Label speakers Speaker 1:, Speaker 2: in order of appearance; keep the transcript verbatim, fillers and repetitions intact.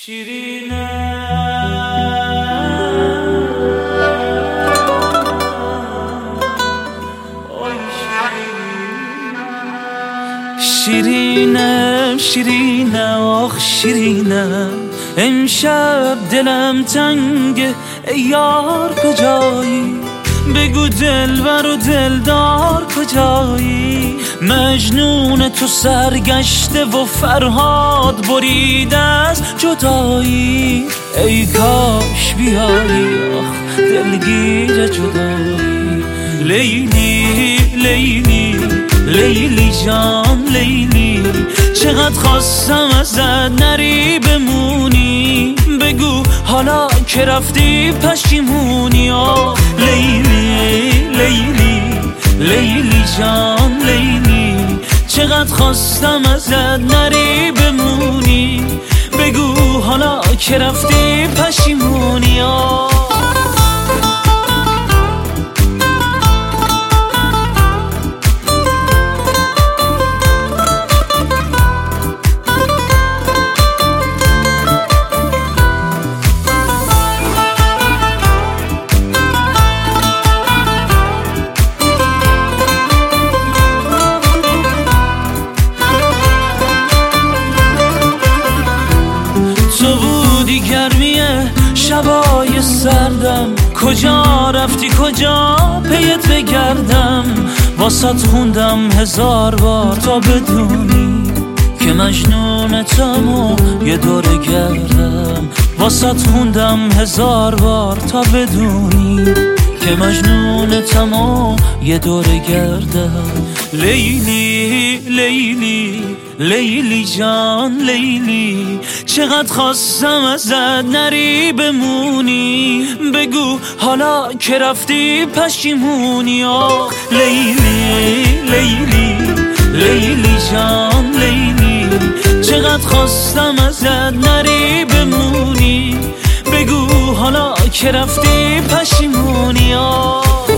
Speaker 1: شیرینه شیرینه شیرینه آخ شیرینه امشب دلم تنگه ای یار کجایی بگو دلبر و دلدار کجایی مجنون تو سرگشته و فرهاد بریده از جدایی ای کاش بیایی آخ دلگیر جدایی لیلی لیلی لیلی جان لیلی چقدر خواستم ازت نری بمونی بگو حالا که رفتی پشیمونی آه لیلی لیلی لیلی جان لیلی چقدر خواستم ازت نری بمونی بگو حالا که رفتی پشیمونی آه گرمیه شبای سردم کجا رفتی کجا پیت بگردم واسط خوندم هزار بار تا بدونی که مجنونتم و یه دوره گردم واسط خوندم هزار بار تا بدونی که مجنونتم و یه دوره گردم لیلی لیلی لیلی جان لیلی چقدر خواستم ازت نری بمونی بگو حالا که رفتی پشیمونی آه لیلی لیلی لیلی جان لیلی چقدر خواستم ازت نری بمونی بگو حالا که رفتی پشیمونی آه